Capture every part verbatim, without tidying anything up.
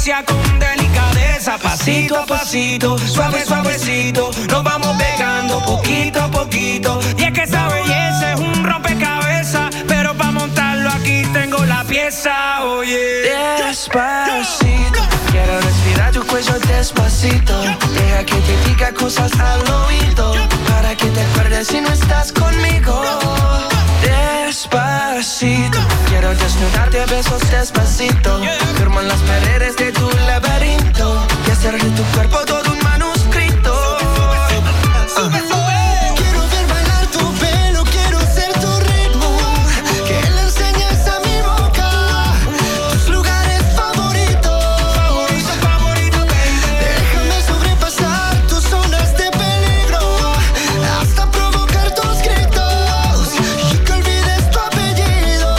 sustancia con delicadeza, pasito a pasito, suave suavecito, nos vamos pegando poquito a poquito. Y es que esa belleza es un rompecabezas, pero para montarlo aquí tengo la pieza, oye. Despacito, quiero respirar tu cuello despacito. Deja que te diga cosas al oído, para que te acuerdes si no estás conmigo. Despacito, quiero desnudarte a besos despacito. Firmo en las paredes de tu laberinto y hacer de tu cuerpo todo un manuscrito. uh. Quiero ver bailar tu pelo, quiero ser tu ritmo, que le enseñes a mi boca tus lugares favoritos, Favorito, favorito, baby. déjame sobrepasar tus zonas de peligro, hasta provocar tus gritos y que olvides tu apellido.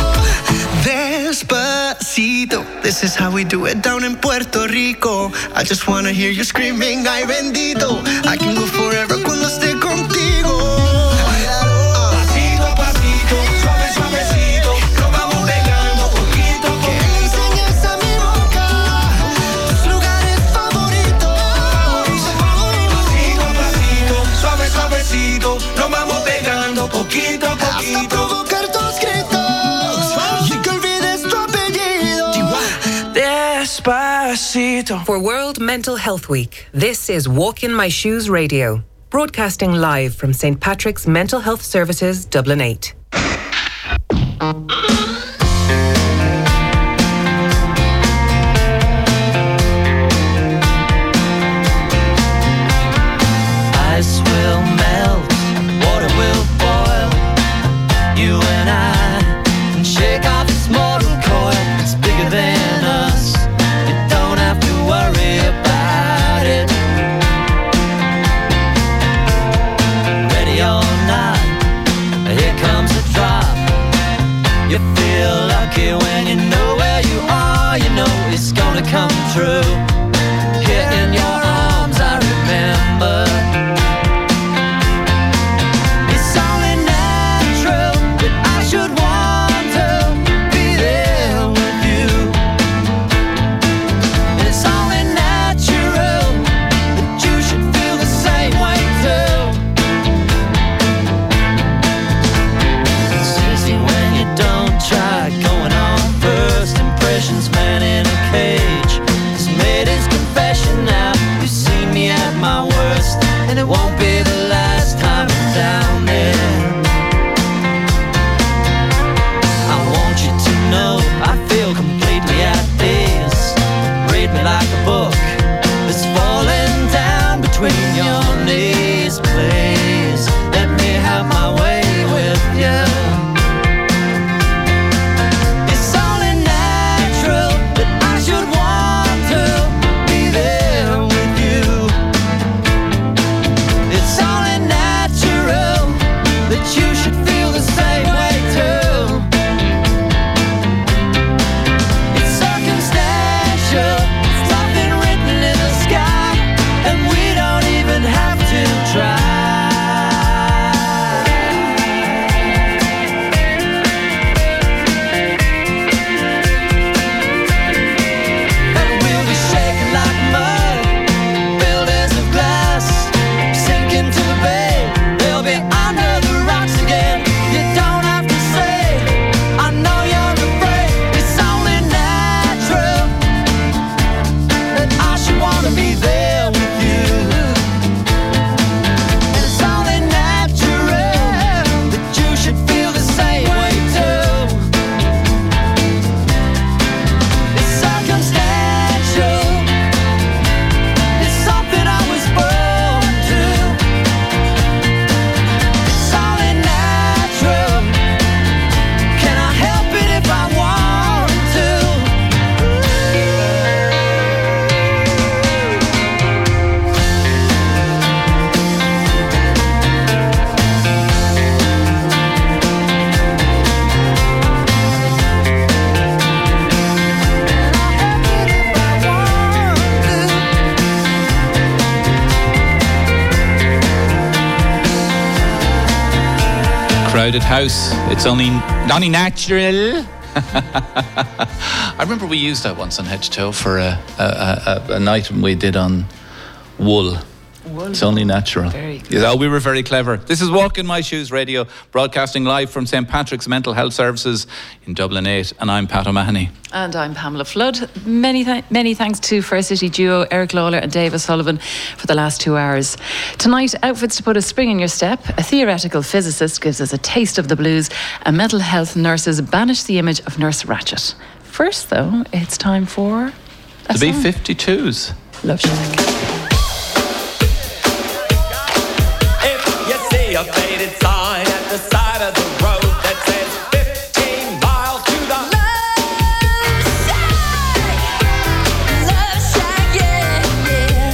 Despacito, this is how we do it down in Puerto Rico. I just wanna hear you screaming, ay bendito. I can go forever cuando esté contigo. Pasito a pasito, suave suavecito, nos vamos pegando poquito a Que le poquito. enseñes a mi boca tus lugares favoritos. Pasito a pasito, suave suavecito, nos vamos pegando poquito a Hasta poquito. provocar tus gritos y que olvides tu apellido. Despacito. For World Mental Health Week, this is Walk in My Shoes Radio, broadcasting live from Saint Patrick's Mental Health Services, Dublin eight. Ice will melt, water will boil. You and I can shake off this mortal coil. It's bigger than us. You don't have to worry about it. Ready or not, here comes the drop. You feel lucky when you know where you are. You know it's gonna come true. Here in your arms, I remember. It's only natural that I should want to be there with you. It's only natural that you should feel the same way too. It's easy when you don't try. Going on first impressions, man in a cage. He's made his confession now. You've seen me at my worst, and it won't be the last time I'm down there. I want you to know I feel completely at peace. Read me like a book that's falling down between your knees. Please let me have my way with you. It's only natural that I should want to be there with you. It's only natural that you should feel the same way too. It's circumstantial, it's nothing written in the sky, and we don't even have to try. And we'll be shaking like mud, buildings of glass, sinking to the bay. They'll be under the rocks again. You don't have to say, I know you're afraid. It's only natural that I should want to be there with you. And it's only natural that you should feel the same way too. It's circumstantial, it's something I was born to. It's only natural, can I help it if I want to? Crowded house. It's only only natural I remember we used that once on Hedge Toe for a, a, a, an item we did on wool. Wool. It's only natural. Very good. Yeah, we were very clever. This is Walk in My Shoes Radio, broadcasting live from Saint Patrick's Mental Health Services in Dublin eight, and I'm Pat O'Mahony. And I'm Pamela Flood. Many th- many thanks to Fair City duo Eric Lawler and Dave O'Sullivan for the last two hours. Tonight, outfits to put a spring in your step, a theoretical physicist gives us a taste of the blues, and mental health nurses banish the image of Nurse Ratchet. First, though, it's time for... The B fifty-twos. Love Shack. A faded sign at the side of the road that says fifteen miles to the Love Shack. Love Shack, yeah, yeah.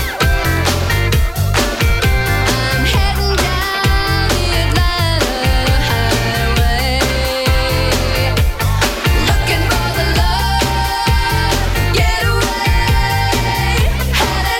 I'm heading down the Atlanta highway, looking for the love getaway. Had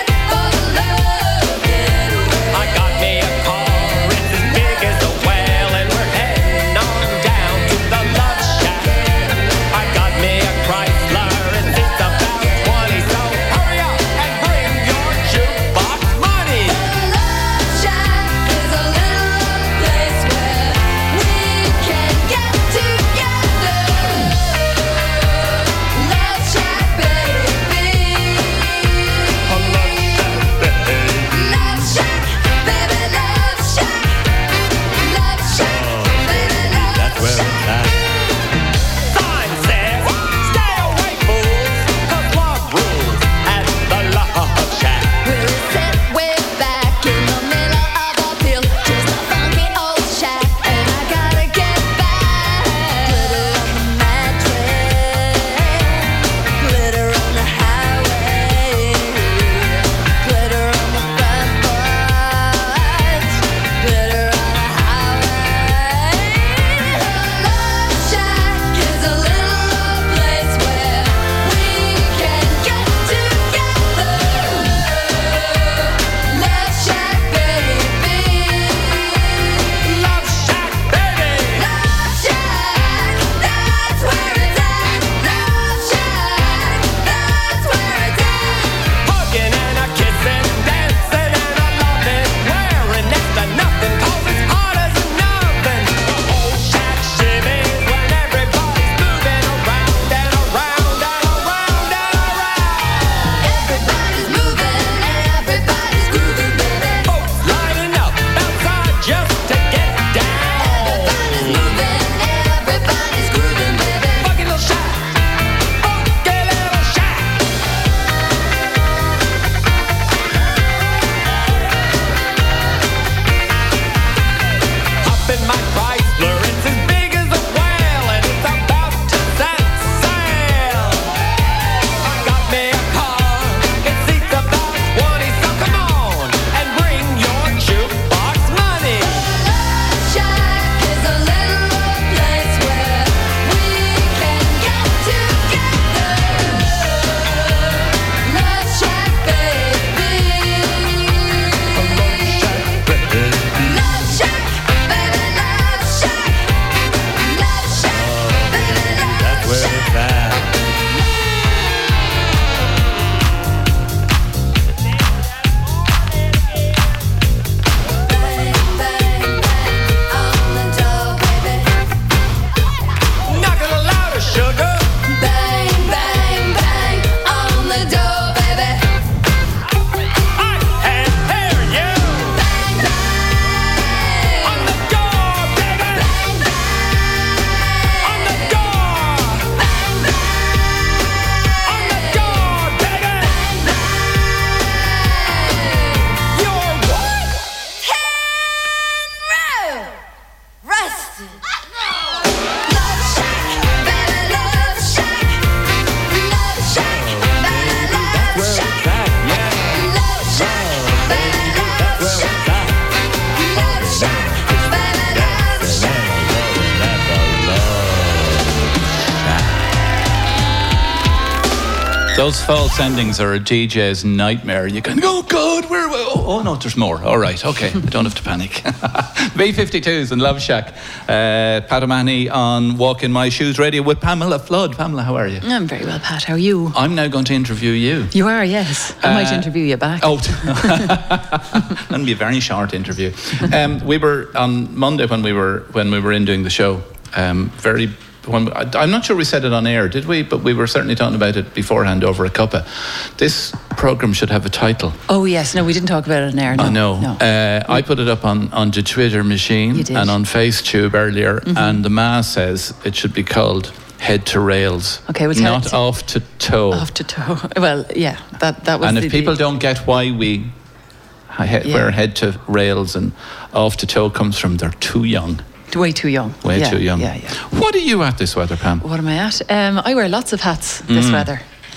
Those false endings are a D J's nightmare. You can go, oh God, where? Oh, oh no, there's more. All right, okay, I don't have to panic. B fifty-twos and Love Shack. Uh, Pat O'Mahony on Walk in My Shoes Radio with Pamela Flood. Pamela, how are you? I'm very well, Pat. How are you? I'm now going to interview you. You are, yes. I Uh, might interview you back. Oh, that'll be a very short interview. Um, we were on Monday when we were when we were in doing the show. Um, very. When, I'm not sure we said it on air, did we? But we were certainly talking about it beforehand over a cuppa. This programme should have a title. Oh, yes. No, we didn't talk about it on air. No, I know. No. Uh, I put it up on, on the Twitter machine You did. and on FaceTube earlier, Mm-hmm. and the Ma says it should be called Head to Rails. Okay, well, tell- not tell- off to toe. Off to toe. Well, yeah, that, that was And the, if people the, don't get why we he- Yeah. we're head to rails and off to toe comes from they're too young. way too young. Way yeah, too young. Yeah, yeah. What are you at this weather, Pam? What am I at? Um, I wear lots of hats this Mm. weather.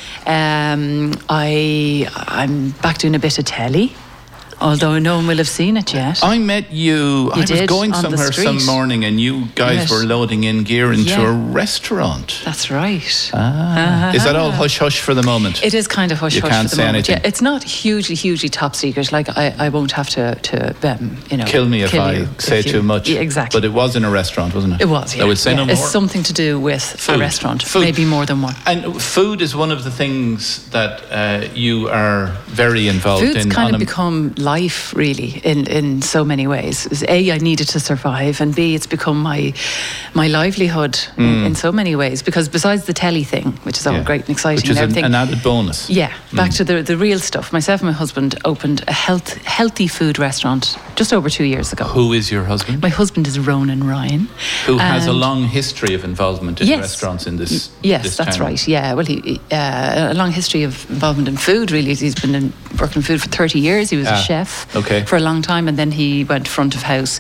Um, I, I'm back doing a bit of telly, although no one will have seen it yet. I met you, I was did, going on the somewhere some street. morning and you guys Yes. were loading in gear into Yeah. a restaurant. That's right. Ah. Is that all hush hush for the moment? It is kind of hush You hush can't for the say moment. anything. Yeah, it's not hugely, hugely top secret. Like I, I won't have to, to um, you know, Kill me if kill I you say if you- too much. Yeah, exactly. But it was in a restaurant, wasn't it? It was. Yeah. I would say yeah. no more. It's something to do with Food. a restaurant, Food. maybe more than one. And food is one of the things that uh, you are very involved Food's in. kind on of a- become life, really, in, in so many ways. It's A, I needed to survive, and B, it's become my my livelihood in, in so many ways. Because besides the telly thing, which is all Yeah. great and exciting Which is and an, everything, an added bonus. yeah, back to the the real stuff. Myself and my husband opened a health healthy food restaurant just over two years ago. Who is your husband? My husband is Ronan Ryan, Who has a and- long history of involvement in Yes. restaurants in this Yes, this that's town. right. Yeah, well, he, he, uh, a long history of involvement in food. Really, he's been in, working in food for thirty years. He was Ah, a chef okay. for a long time, and then he went front of house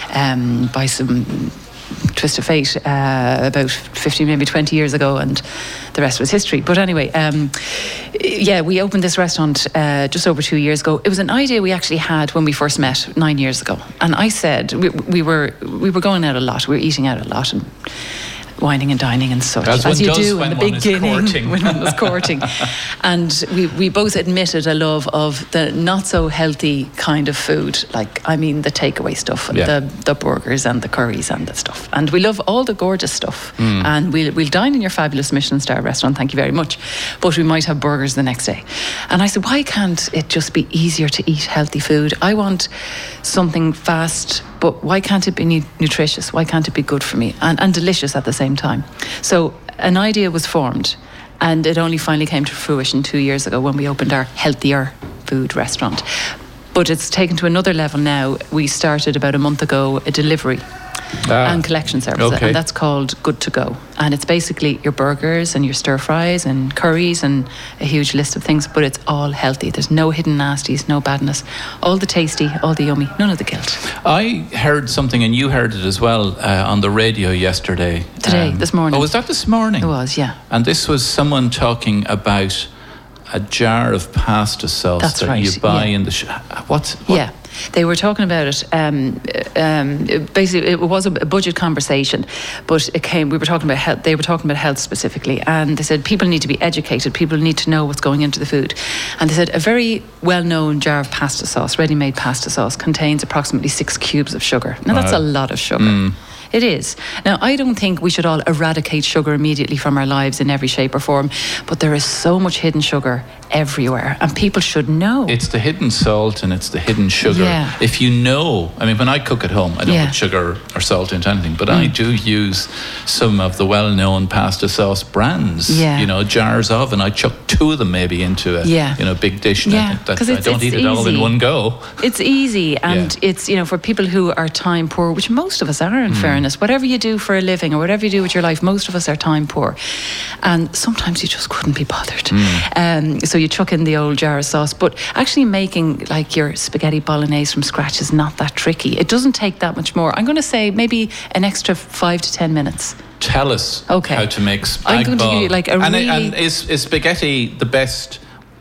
um, by some twist of fate uh, about fifteen, maybe twenty years ago, and the rest was history. But anyway, um, yeah, we opened this restaurant uh, just over two years ago. It was an idea we actually had when we first met nine years ago, and I said we, we were we were going out a lot, we were eating out a lot, and whining and dining and such, As as, one you does do when in the one is beginning courting. when one was courting. And we, we both admitted a love of the not so healthy kind of food, like I mean the takeaway stuff, Yeah. the the burgers and the curries and the stuff. And we love all the gorgeous stuff. Mm. And we'll we'll dine in your fabulous Michelin star restaurant, thank you very much. But we might have burgers the next day. And I said, why can't it just be easier to eat healthy food? I want something fast, but why can't it be nu- nutritious? Why can't it be good for me and, and delicious at the same time? So an idea was formed, and it only finally came to fruition two years ago when we opened our healthier food restaurant. But it's taken to another level now. We started about a month ago a delivery Ah, and collection service, okay. and that's called Good to Go. And it's basically your burgers and your stir fries and curries and a huge list of things, but it's all healthy. There's no hidden nasties, no badness. All the tasty, all the yummy, none of the guilt. I heard something, and you heard it as well, uh, on the radio yesterday. Today, this morning. Oh, was that this morning? It was, yeah. And this was someone talking about a jar of pasta sauce That's that right, you buy yeah. in the... Sh- what, what? Yeah, they were talking about it. Um, um, basically, it was a budget conversation, but it came. We were talking about health. They were talking about health specifically, and they said people need to be educated. People need to know what's going into the food. And they said a very well-known jar of pasta sauce, ready-made pasta sauce, contains approximately six cubes of sugar. Now that's Wow. a lot of sugar. Mm. It is. Now, I don't think we should all eradicate sugar immediately from our lives in every shape or form, but there is so much hidden sugar everywhere, and people should know. It's the hidden salt and it's the hidden sugar. Yeah. If you know, I mean, when I cook at home, I don't Yeah. put sugar or salt into anything, but I do use some of the well-known pasta sauce brands. Yeah. You know, jars of, and I chuck two of them maybe into a Yeah. you know big dish. And I Yeah, think that 'cause I it's- don't it's eat it all in easy. one go. It's easy, and Yeah. it's, you know, for people who are time poor, which most of us are, in fairness. Whatever you do for a living or whatever you do with your life, most of us are time poor, and sometimes you just couldn't be bothered. Um, so you chuck in the old jar of sauce, but actually making like your spaghetti bolognese from scratch is not that tricky. It doesn't take that much more. I'm going to say maybe an extra five to ten minutes. Tell us Okay. how to make I'm spag going to give you, bol. like, a and, really- and is, is spaghetti the best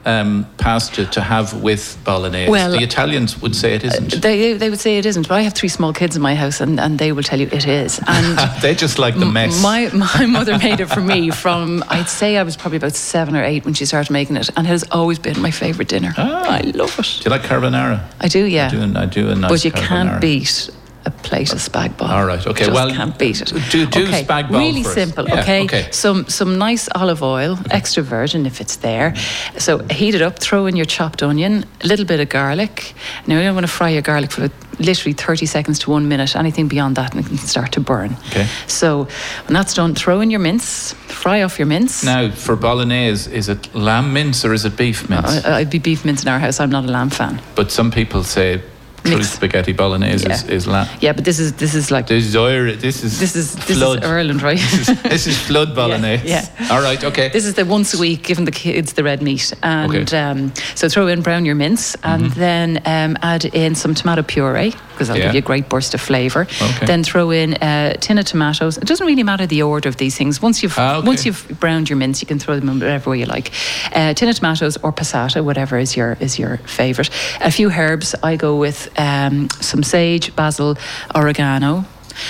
um, pasta to have with bolognese. Well, the Italians would say it isn't. They they would say it isn't, but I have three small kids in my house, and, and they will tell you it is. And They just like the mess. My my mother made it for me from, I'd say I was probably about seven or eight when she started making it, and it has always been my favourite dinner. Ah. I love it. Do you like carbonara? I do, yeah. I do, I do a nice But you carbonara. can't beat a plate of spag bol. All right, okay, Just well, can't beat it. do- do okay. spag bol Really first. simple. Yeah, okay? okay. Some some nice olive oil, extra virgin if it's there. So heat it up. Throw in your chopped onion, a little bit of garlic. Now you don't want to fry your garlic for literally thirty seconds to one minute. Anything beyond that, and it can start to burn. Okay. So when that's done, throw in your mince. Fry off your mince. Now, for bolognese, is it lamb mince or is it beef mince? I, I'd be beef mince in our house. I'm not a lamb fan. But some people say true Mix. spaghetti bolognese is, Yeah. is lamb. Yeah, but this is this is like This is Irish. This is this is this flood. is Ireland, right? This is, this is flood bolognese. Yeah, All right. Okay. This is the once a week, giving the kids the red meat. And Okay. um, so throw in brown your mince, and then um, add in some tomato puree, because that'll Yeah. give you a great burst of flavour. Okay. Then throw in a tin of tomatoes. It doesn't really matter the order of these things. Once you've Ah, okay. once you've browned your mince, you can throw them in whatever way you like. Uh, tin of tomatoes or passata, whatever is your is your favourite. A few herbs. I go with um, some sage, basil, oregano.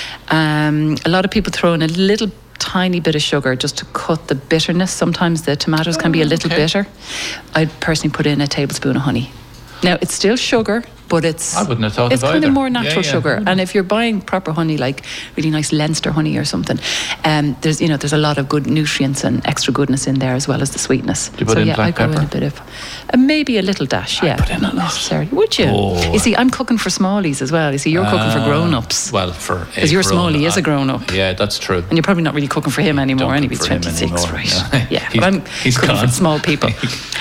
Um, a lot of people throw in a little tiny bit of sugar just to cut the bitterness. Sometimes the tomatoes can be a little okay. bitter. I'd personally put in a tablespoon of honey. Now, it's still sugar, but it's I wouldn't have thought it's of kind either. of more Yeah, natural yeah. sugar. And if you're buying proper honey, like really nice Leinster honey or something, um, there's you know there's a lot of good nutrients and extra goodness in there, as well as the sweetness. you put so in yeah, black I go in pepper? a bit of, uh, maybe a little dash. Yeah, put in a not lot. necessarily. Would you? Oh. You see, I'm cooking for smallies as well. You see, you're cooking for Ah, grown-ups. Well, for Because your Smalley is a grown-up. Yeah, that's true. And you're probably not really cooking for him anymore Don't anyway. cook He's for him twenty-six, anymore, right? yeah. Yeah, He's- but I'm he's cooking gone. for small people.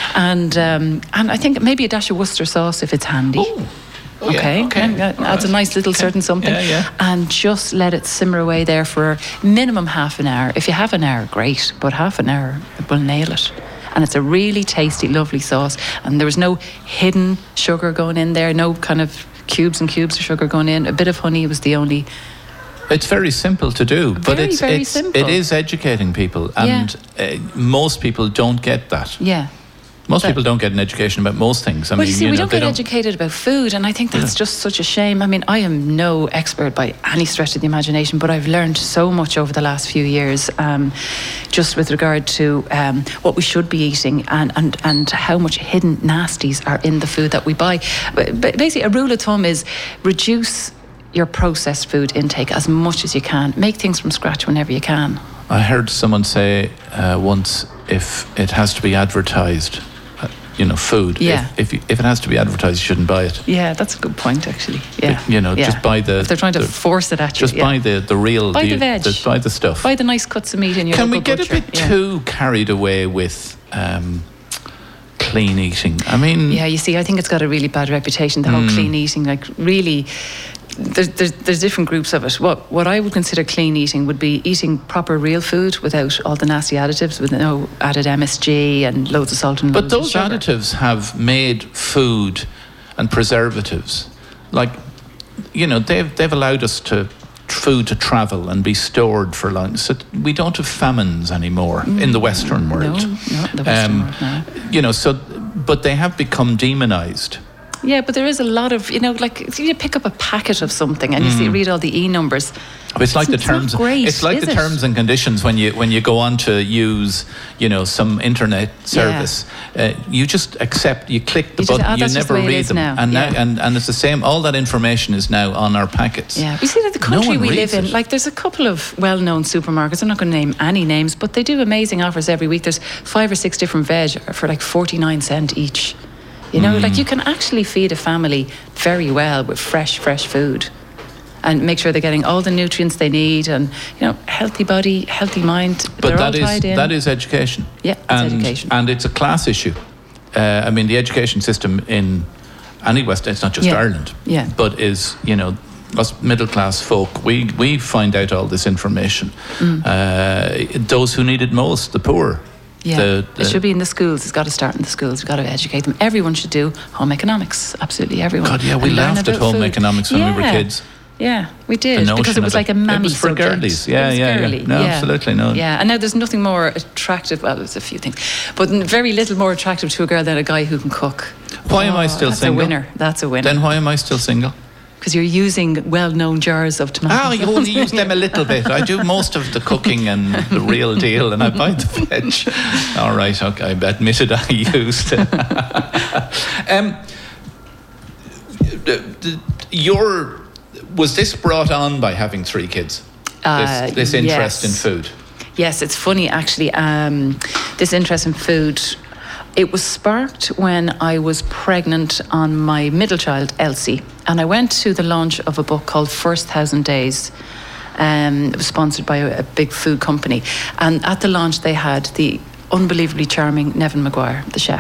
and um, and I think maybe a dash of Worcester sauce if it's handy. Oh, yeah, Okay, okay. and that adds a nice little certain something. Yeah, yeah. And just let it simmer away there for minimum half an hour. If you have an hour, great, but half an hour will nail it. And it's a really tasty, lovely sauce. And there was no hidden sugar going in there, no kind of cubes and cubes of sugar going in. A bit of honey was the only. It's very simple to do, but Very, it's, very it's simple. it is educating people, and uh, most people don't get that. Yeah. Most But- people don't get an education about most things. I Well, mean, you see, you we know, don't they get educated about food, and I think that's just such a shame. I mean, I am no expert by any stretch of the imagination, but I've learned so much over the last few years, um, just with regard to um, what we should be eating and, and, and how much hidden nasties are in the food that we buy. But but basically, a rule of thumb is reduce your processed food intake as much as you can. Make things from scratch whenever you can. I heard someone say uh, once, if it has to be advertised, uh, you know, food. Yeah. If if, you, if it has to be advertised, you shouldn't buy it. Yeah, that's a good point, actually. Yeah, You know, yeah. just buy the. If they're trying to the- force it at you. Just yeah. buy the the real. Buy the veg. buy the stuff. Buy the nice cuts of meat in your Can we local get a butcher. bit Yeah. too carried away with um, clean eating? I mean, Yeah, you see, I think it's got a really bad reputation, the whole Hmm. clean eating. Like, really, there's, there's, there's different groups of it. What, what I would consider clean eating would be eating proper real food without all the nasty additives, with no added M S G and loads of salt and But loads of those sugar. additives have made food and preservatives, like, you know, they've they've allowed us to food to travel and be stored for long. So we don't have famines anymore in the Western world. No, no, the Western world, no. You know, so but they have become demonized. Yeah, but there is a lot of, you know, like you pick up a packet of something and you see, read all the E numbers. It's like the It's not terms. great, it's like is the it? terms and conditions when you when you go on to use, you know, some internet service. Uh, you just accept. You click the You just- button. ah, you that's just never the way it read is them, now, and yeah. now and, and it's the same. All that information is now on our packets. Yeah, we see that the No country one we live reads in, it. like there's a couple of well-known supermarkets. I'm not going to name any names, but they do amazing offers every week. There's five or six different veg for like forty-nine cent each. You know, Mm. like you can actually feed a family very well with fresh, fresh food, and make sure they're getting all the nutrients they need, and you know, healthy body, healthy mind. But they're that all tied is in. that is education. Yeah, it's and, education. and it's a class issue. Uh, I mean, the education system in any West, it's not just Yeah. Ireland, Yeah. but is, you know, us middle class folk. We we find out all this information. Mm. Uh, those who need it most, the poor. Yeah, The- the- it should be in the schools. It's got to start in the schools. We've got to educate them. Everyone should do home economics. Absolutely everyone. God, yeah, we And learn laughed at about home food. economics when we were Yeah. kids. Yeah, we The did notion because it was of like a mammy It was for subject. girlies. Yeah, It was yeah, girly, yeah. No, absolutely no. Yeah, and now there's nothing more attractive. Well, there's a few things, but very little more attractive to a girl than a guy who can cook. Why am I Oh, still that's single? a winner. That's a winner. Then why am I still single? Because you're using well-known jars of tomatoes. Oh, you only use them a little bit. I do most of the cooking and the real deal, and I buy the veg. All right, okay, I admitted I used. um, the- the- your was this brought on by having three kids? Uh, this, this interest yes. in food. Yes, it's funny actually. Um, this interest in food, it was sparked when I was pregnant on my middle child, Elsie, and I went to the launch of a book called First Thousand Days. Um, it was sponsored by a, a big food company, and at the launch they had the unbelievably charming Nevin Maguire, the chef.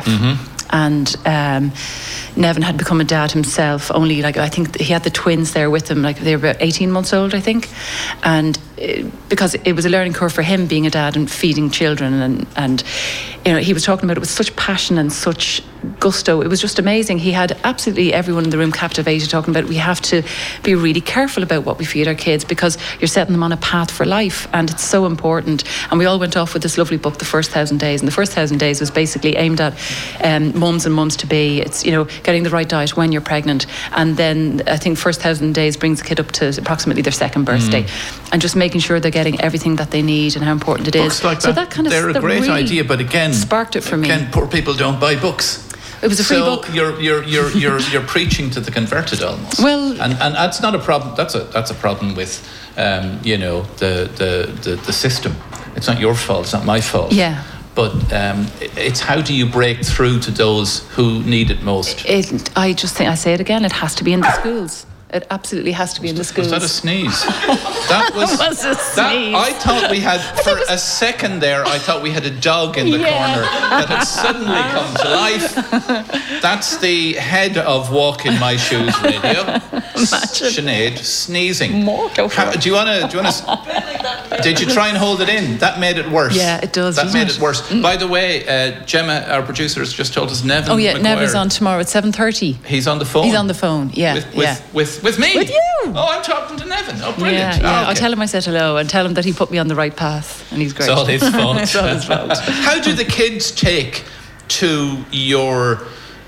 And um, Nevin had become a dad himself. Only like I think he had the twins there with him. Like they were about eighteen months old, I think. And it, because it was a learning curve for him being a dad and feeding children, and and you know he was talking about it with such passion and such gusto. It was just amazing. He had absolutely everyone in the room captivated, talking about we have to be really careful about what we feed our kids because you're setting them on a path for life, and it's so important. And we all went off with this lovely book, The First Thousand Days, and the first thousand days was basically aimed at um, mums and mums to be. It's you know getting the right diet when you're pregnant, and then I think first thousand days brings the kid up to approximately their second birthday, mm. and just making sure they're getting everything that they need and how important it Books is. like so that, that kind of they're a that great really idea, but again, sparked it for me. Again, poor people don't buy books. It was a free so book. you're you're you're you're you're preaching to the converted almost. Well, and and that's not a problem. That's a that's a problem with um, you know the, the the the system. It's not your fault. It's not my fault. Yeah. But um, it's how do you break through to those who need it most? It, I just think I say it again. It has to be in the schools. It absolutely has to be in the schools. Was that a sneeze? That was, That was a that- sneeze. I thought we had, for a second there, I thought we had a dog in the Yeah. corner that had suddenly come to life. That's the head of Walk in My Shoes Radio. Imagine. Sinead sneezing. More, go for How- it. do you want to? Do you want to? Did you try and hold it in? That made it worse. Yeah, it does, That doesn't made it? it worse. By the way, uh, Gemma, our producer, has just told us Nevin. Oh yeah, Maguire, Never's on tomorrow at seven thirty. He's on the phone. He's on the phone. Yeah, With, with, yeah. with, with me? With you. Oh, I'm talking to Nevin. Oh, brilliant. Yeah, yeah. Oh, I'll okay. tell him I said hello and tell him that he put me on the right path, and he's great. It's all his fault. It's all his fault. How do the kids take to your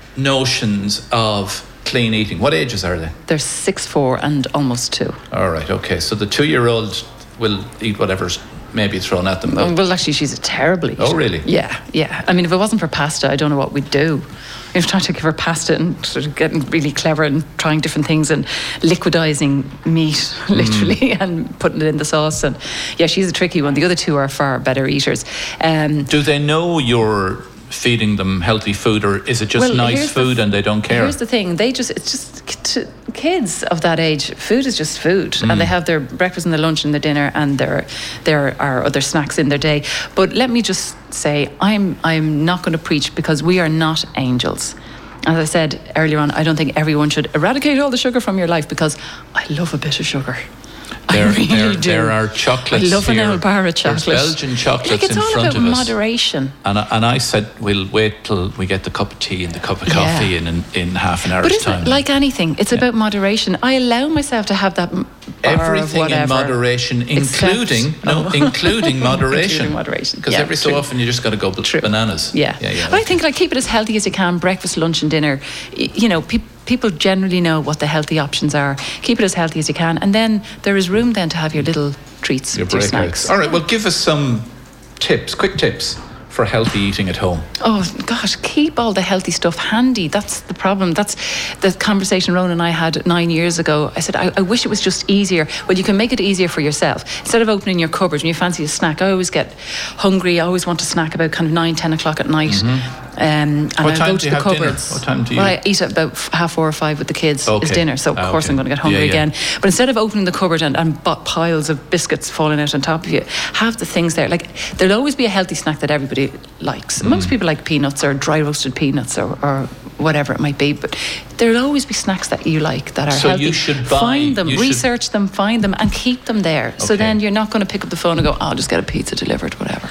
notions of clean eating? What ages are they? They're six, four, and almost two. All right, okay. So the two-year-old will eat whatever's maybe thrown at them. Oh, well, actually, she's a terrible eater. Oh, really? Yeah, yeah. I mean, if it wasn't for pasta, I don't know what we'd do. We've tried to give her pasta and sort of getting really clever and trying different things and liquidizing meat, literally, and putting it in the sauce. And yeah, she's a tricky one. The other two are far better eaters. Um, Do they know you're feeding them healthy food, or is it just Well, nice here's the food f- and they don't care? Here's the thing: they just it's just k- to kids of that age. Food is just food, Mm. and they have their breakfast and their lunch and their dinner, and there there are other snacks in their day. But let me just say, I'm I'm not going to preach because we are not angels. As I said earlier on, I don't think everyone should eradicate all the sugar from your life because I love a bit of sugar. There, I really there, do. there are chocolates I love an here. Elbara chocolate. There's Belgian chocolates like it's in all front about of us. moderation. And I, and I said, we'll wait till we get the cup of tea and the cup of coffee Yeah. in, in in half an hour's But isn't time. it like anything? It's about moderation. I allow myself to have that m- bar of Everything in whatever, moderation, except- including no, Oh. including moderation. Including moderation. Because Yeah, every so true. often you just got to go True. bananas. Yeah. yeah, yeah. But I think like keep it as healthy as you can. Breakfast, lunch, and dinner. Y- You know, pe- people generally know what the healthy options are. Keep it as healthy as you can, and then there is room then to have your little treats, your your breakouts. snacks. All right. Well, give us some tips, quick tips for healthy eating at home. Oh gosh, keep all the healthy stuff handy. That's the problem. That's the conversation Ronan and I had nine years ago. I said, I, I wish it was just easier. Well, you can make it easier for yourself. Instead of opening your cupboard when you fancy a snack, I always get hungry. I always want to snack about kind of nine, ten o'clock at night. Um, and What I time go do to you the have dinner? cupboards. What time do you- Well, I eat at about f- half four or five with the kids. Okay. Is dinner, so of Ah, course okay. I'm going to get hungry Yeah, yeah. again. But instead of opening the cupboard and, and bu- piles of biscuits falling out on top of you, have the things there. Like there'll always be a healthy snack that everybody likes. Mm. Most people like peanuts or dry roasted peanuts or, or whatever it might be, but there'll always be snacks that you like that are So healthy. you should buy- find them, you should- research them, find them, and keep them there. So Okay. then you're not going to pick up the phone and go, "I'll just get a pizza delivered," whatever.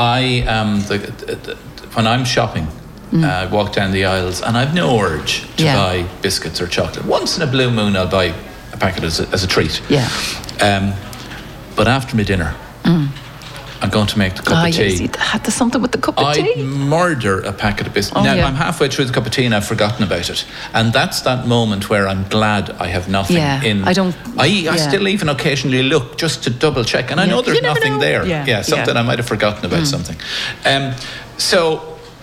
I um the, the, the when I'm shopping, uh, I walk down the aisles and I've no urge to Yeah. buy biscuits or chocolate. Once in a blue moon, I'll buy a packet as a, as a treat. Yeah. Um, but after my dinner, Mm. I'm going to make the cup Ah, of yes, tea. you had to something with the cup of I tea. murder a packet of biscuits. Oh, now yeah. I'm halfway through the cup of tea and I've forgotten about it, and that's that moment where I'm glad I have nothing Yeah, in. I don't- I, I yeah. still even occasionally look just to double check, and I Yeah. know there's You never nothing know. there. Yeah, yeah something yeah. I might have forgotten about Mm. something. Um, so,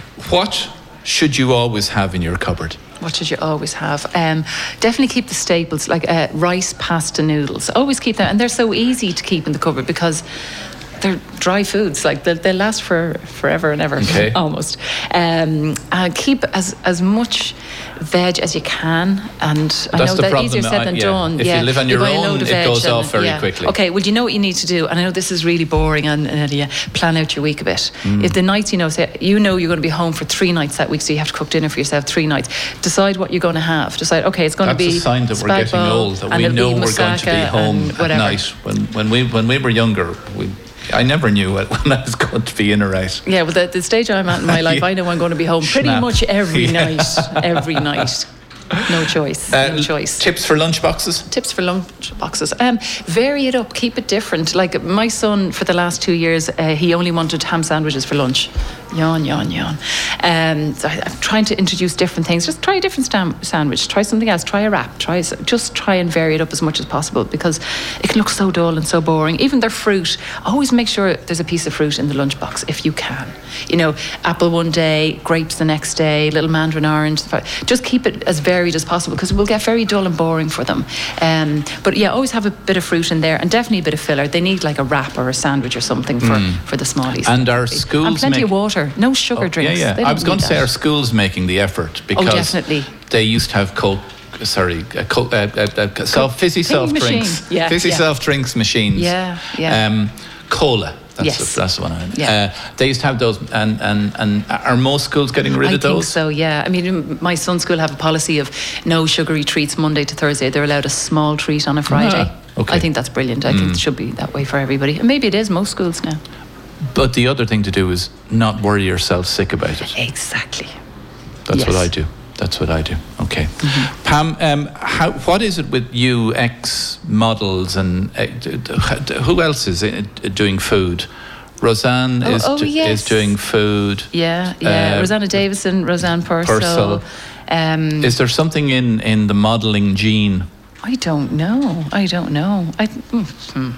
what should you always have in your cupboard? What should you always have? Um, definitely keep the staples like uh, rice, pasta, noodles. Always keep them, and they're so easy to keep in the cupboard because they're dry foods. Like they they last for forever and ever, Okay. almost. Um, uh, keep as as much veg as you can, and I That's know the that's problem, easier said I- than yeah. done. If you live on your buy a own, load of it veg goes and- off very yeah. quickly. Okay, well, you know what you need to do, and I know this is really boring, and, and you plan out your week a bit. Mm. If the nights, you know, say you know you're going to be home for three nights that week, so you have to cook dinner for yourself three nights. Decide what you're going to have. Decide, okay, it's going That's to be a sign that we're spag getting bowl, old, that and we it'll know be we're going to be moussaka home and at whatever. night. When when we when we were younger, we, I never knew it when I was going to be in or out. Yeah, well, the, the stage I'm at in my life, Yeah. I know I'm going to be home pretty Snap. much every Yeah. night. Every night. No choice. Uh, no choice. Tips for lunch boxes? Tips for lunch boxes. Um, vary it up. Keep it different. Like my son, for the last two years, uh, he only wanted ham sandwiches for lunch. Yawn, yawn, yawn. Um, so I, I'm trying to introduce different things. Just try a different stam- sandwich. Try something else. Try a wrap. Try s- just try and vary it up as much as possible because it can look so dull and so boring. Even their fruit. Always make sure there's a piece of fruit in the lunchbox if you can. You know, apple one day, grapes the next day, little mandarin orange. Just keep it as varied as possible because it will get very dull and boring for them. Um, but yeah, always have a bit of fruit in there and definitely a bit of filler. They need like a wrap or a sandwich or something for, Mm. for the smallies. And our schools and plenty make- of water. No sugar Oh, drinks. Yeah, They yeah. I don't was going need to say that. our schools making the effort because definitely. they used to have Coke. Sorry, uh, Coke, uh, uh, uh, soft, fizzy Ping soft machine. drinks, Yeah, fizzy yeah. soft drinks machines. Yeah, yeah. Um, cola. That's Yes. the, that's the one. I mean. Yeah. Uh, they used to have those, and, and and are most schools getting rid I of those? think so, yeah. I mean, my son's school have a policy of no sugary treats Monday to Thursday. They're allowed a small treat on a Friday. Ah, okay. I think that's brilliant. I think Mm. it should be that way for everybody. And maybe it is most schools now. But the other thing to do is not worry yourself sick about it. Exactly. That's what Yes. I do. That's what I do. Okay. Pam, um, how, what is it with you ex-models and uh, d- d- who else is in, uh, doing food? Roseanne Oh, is, oh, do- yes. is doing food. Yeah, yeah. Uh, Rosanna Davison, Roseanne Purcell. Purcell. Um, Is there something in, in the modelling gene? I don't know. I don't know. I, mm, hmm.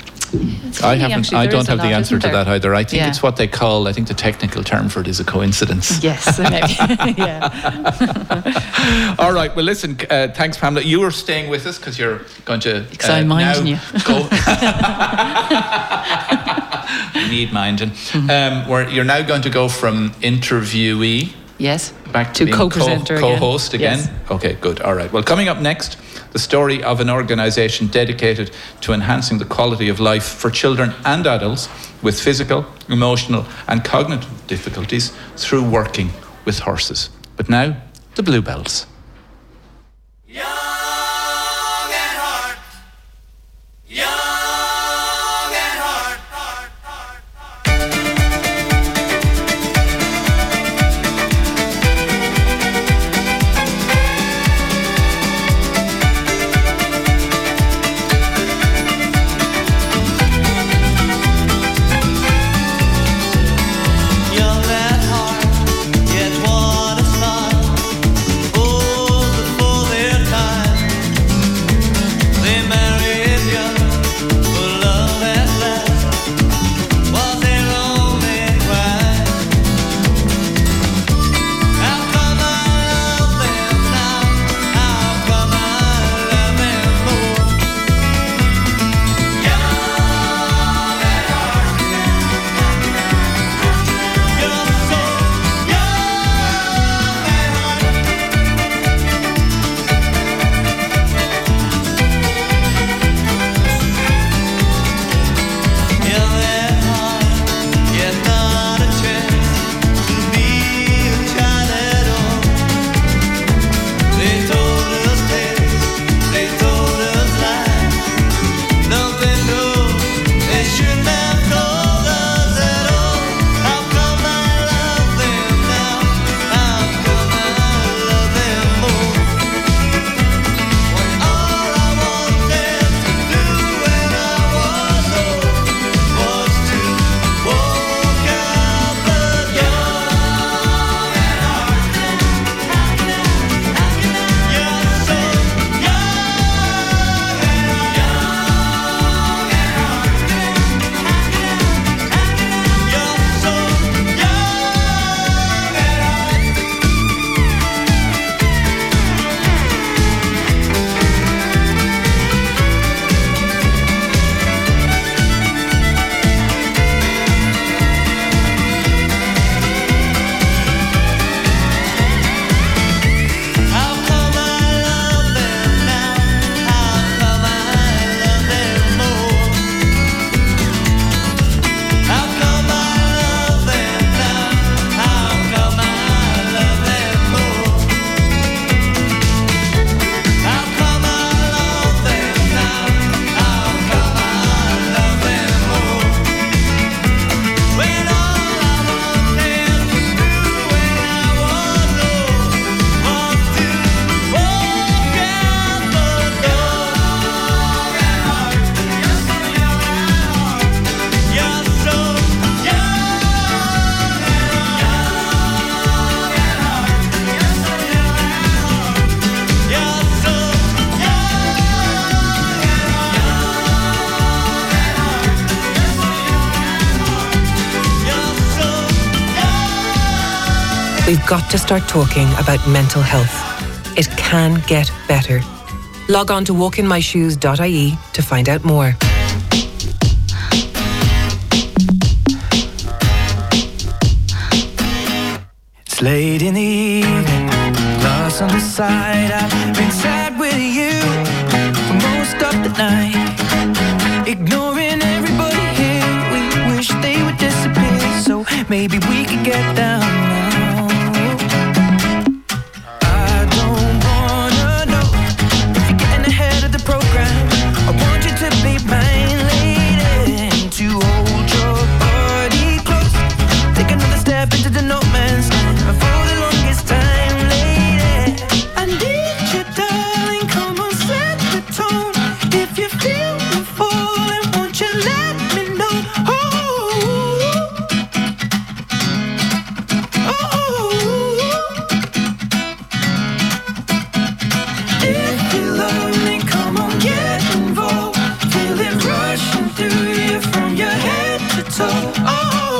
It's I funny, haven't. actually. I There don't is a have the lot, answer isn't to there? that either. I think Yeah. it's what they call. I think the technical term for it is a coincidence. Yes, maybe. yeah. All right. Well, listen. Uh, thanks, Pamela. You are staying with us because you're going to. Because I'm minding now you. Go. Need minding. Um, where you're now going to go from interviewee Yes. back to, To being co-presenter again. co-host again. Yes. Okay, good. All right. Well, coming up next, the story of an organisation dedicated to enhancing the quality of life for children and adults with physical, emotional, and cognitive difficulties through working with horses. But now, the Bluebells. Young at heart, young at heart, heart, heart, heart. Young at heart, yet what a smile. Oh, We've got to start talking about mental health. It can get better. Log on to walk in my shoes dot I E to find out more. It's late in the evening, lost on the side. I've been sad with you for most of the night, ignoring everybody here. We wish they would disappear, so maybe we could get down now. I don't wanna know if you're getting ahead of the program. I want you to be mine, lady, to hold your body close. Take another step into the no man's land. For the longest time, lady, I need you, darling. Come on, set the tone. If you feel me falling, won't you let me know? Oh, oh, oh. If you love me, come on, get involved. Feel it rushing through you from your head to toe. Oh,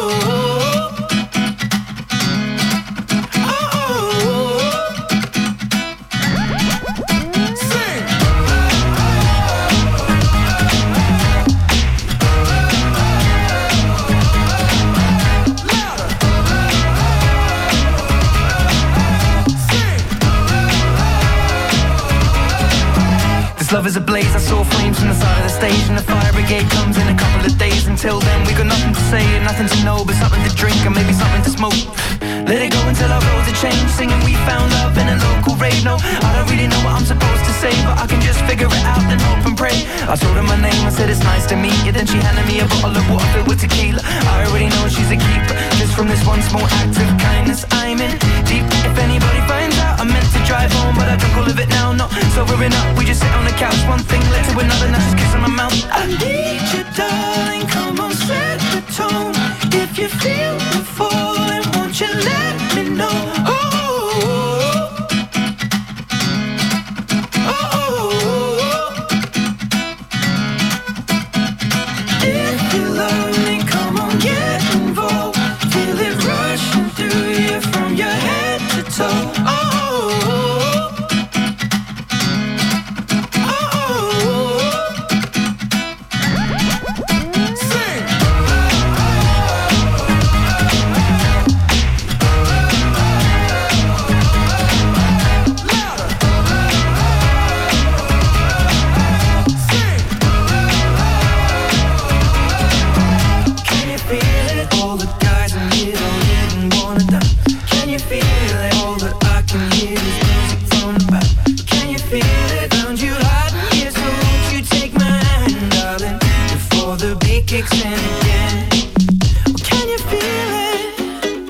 love is ablaze. I saw flames from the side of the stage, and the fire brigade comes in a couple of days. Until then, we got nothing to say and nothing to know, but something to drink and maybe something to smoke. Let it go until our roads are changed, singing we found love in a local rave. No, I don't really know what I'm supposed to say, but I can just figure it out and hope and pray. I told her my name, I said it's nice to meet you. Then she handed me a bottle of water filled with tequila. I already know she's a keeper, just from this one small act of kindness. I'm in deep. If anybody finds out, I meant to drive home, but I drunk all of it now. Not sobering up, we just sit on the couch. One thing led to another, now just kissing my mouth. I need you, darling. Come on, set the tone. If you feel me falling, won't you let me know? Oh, oh, oh. If you love me, come on, get involved. Feel it rushing through you from your head to toe. Oh. Kicks in again. Can you feel it?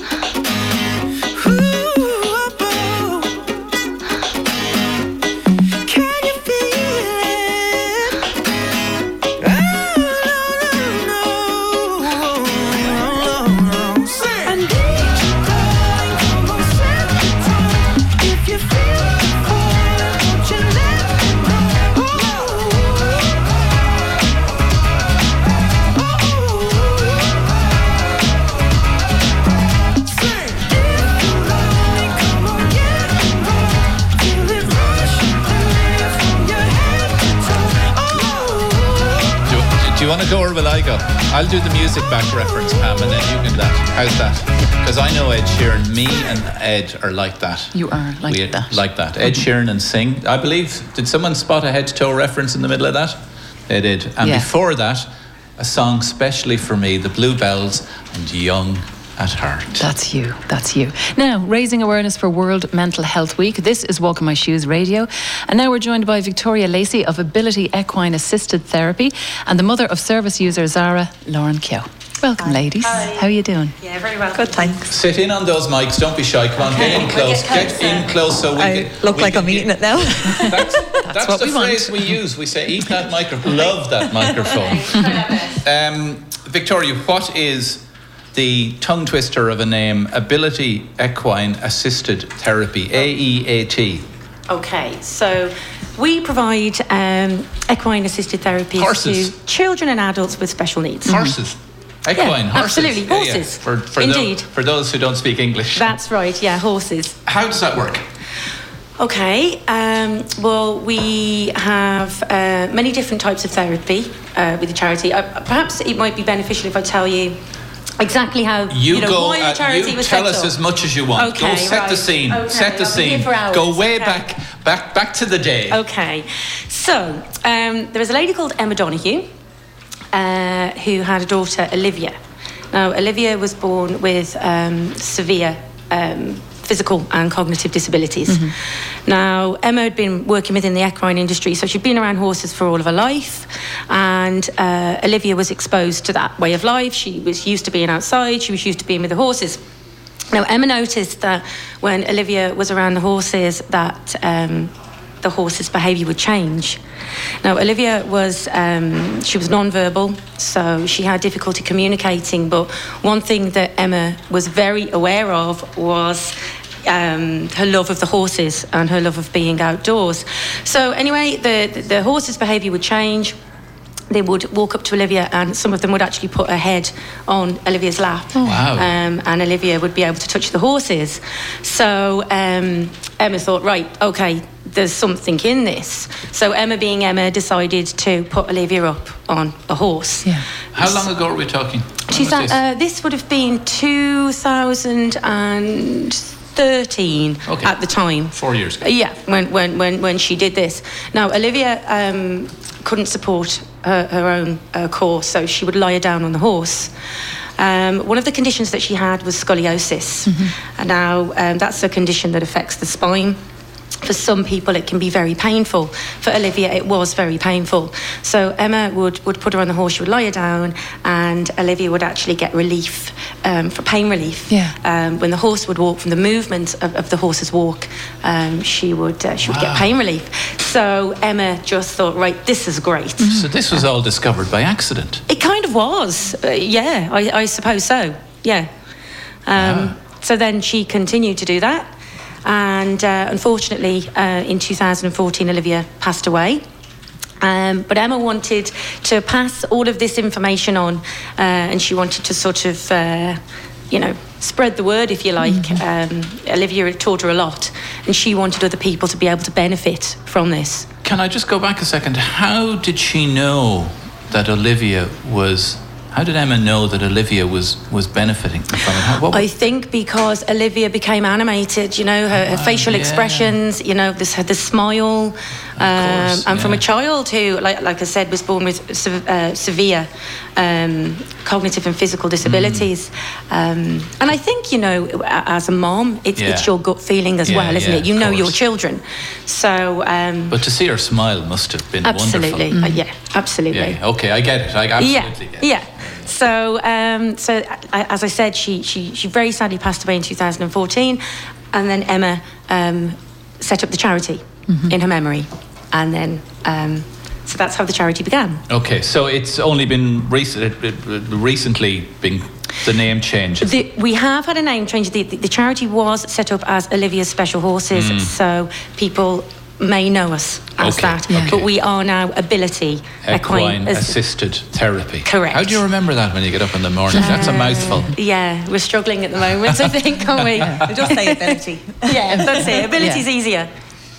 Ooh, oh. Can you feel it? Oh, no, no, no, no. I need you, darling. Come on, set the tone. If you feel it falling, won't you let me know? Oh. Do you want to go or will I go? I'll do the music back reference, Pam, and then you can that. How's that? Because I know Ed Sheeran, me and Ed are like that. You are like we, that. Like that. Ed Sheeran and Sing. I believe, did someone spot a head to toe reference in the middle of that? They did. And yeah. Before that, a song specially for me, The Bluebells and Young at Heart. That's you, that's you. Now, raising awareness for World Mental Health Week. This is Walk in My Shoes Radio. And now we're joined by Victoria Lacey of Ability Equine Assisted Therapy and the mother of service user Zara Lauren Keogh. Welcome, Hi. ladies. Hi. How are you doing? Yeah, very well. Good, thanks. Sit in on those mics, don't be shy. Come on, Okay. get in close. Get Get closer. in close so we I can, look we like can I'm get- eating it now. That's, that's, what the we want. phrase we use. We say, eat that microphone. Love that microphone. um, Victoria, what is the tongue twister of a name, Ability Equine Assisted Therapy, A E A T? Okay, so we provide um, equine assisted therapy Horses. to children and adults with special needs. Horses. Equine, Yeah, horses. absolutely, Yeah, yeah. horses. For, for Indeed. Those, for those who don't speak English. That's right, yeah, horses. How does that work? Okay, um, well, we have uh, many different types of therapy uh, with the charity. Uh, perhaps it might be beneficial if I tell you exactly how, You, you know, go. why the Uh, charity you was tell set us up. as much as you want. Okay, go set the right. scene. Okay, set the I'll be here scene. for hours, Go way okay. back, back, back to the day. Okay, so um, there was a lady called Emma Donoghue uh, who had a daughter, Olivia. Now, Olivia was born with um, severe um, physical and cognitive disabilities. Mm-hmm. Now, Emma had been working within the equine industry, so she'd been around horses for all of her life, and uh, Olivia was exposed to that way of life. She was used to being outside, she was used to being with the horses. Now, Emma noticed that when Olivia was around the horses, that um, the horse's behaviour would change. Now, Olivia was, um, she was non-verbal, so she had difficulty communicating, but one thing that Emma was very aware of was um, her love of the horses and her love of being outdoors. So anyway, the, the, the horse's behaviour would change. They would walk up to Olivia, and some of them would actually put her head on Olivia's lap. Oh, wow. Um, and Olivia would be able to touch the horses. So um, Emma thought, right, okay, there's something in this. So Emma, being Emma, decided to put Olivia up on a horse. Yeah. How long ago are we talking? When She's was at, this? uh, this would have been two thousand thirteen Okay. at the time. Four years ago. Uh, Yeah, when, when, when, when she did this. Now, Olivia um, couldn't support her, her own uh, course, so she would lie her down on the horse. Um, one of the conditions that she had was scoliosis. And now, um, that's a condition that affects the spine. For some people, it can be very painful. For Olivia, it was very painful. So Emma would, would put her on the horse, she would lie her down, and Olivia would actually get relief, um, for pain relief. Yeah. Um, when the horse would walk, from the movement of, of the horse's walk, um, she would uh, she would Wow. get pain relief. So Emma just thought, right, this is great. So this was all discovered by accident. It kind of was, uh, yeah, I, I suppose so, yeah. Um, So then she continued to do that, and uh, unfortunately, uh, in two thousand fourteen, Olivia passed away. Um, but Emma wanted to pass all of this information on, uh, and she wanted to sort of, uh, you know, spread the word, if you like. Um, Olivia had taught her a lot, and she wanted other people to be able to benefit from this. Can I just go back a second? How did she know that Olivia was... How did Emma know that Olivia was, was benefiting from it? How, what, I think because Olivia became animated, you know, her, her Ah, facial yeah. expressions, you know, this, the smile. Um, course, and from a yeah. child who, like, like I said, was born with se- uh, severe um, cognitive and physical disabilities. Mm. Um, and I think, you know, a- as a mom, it's, Yeah. it's your gut feeling as Yeah, well, isn't yeah, it? You of know your course. children. So, um, but to see her smile must have been absolutely. wonderful. Uh, yeah, absolutely. Yeah, yeah, okay, I get it. I absolutely Yeah, get it. yeah. So, um, so I, as I said, she, she she very sadly passed away in two thousand fourteen, and then Emma um, set up the charity in her memory, and then um, so that's how the charity began. Okay, so it's only been recent, it, it, recently been the name changed. The, we have had a name change. The, the, the charity was set up as Olivia's Special Horses, so people may know us as Okay, that. okay. But we are now Ability Equine as- assisted therapy. Correct. How do you remember that when you get up in the morning? That's a mouthful. Yeah, we're struggling at the moment, I think, aren't we? Just say ability. Yeah, that's it. Ability's Yeah. easier.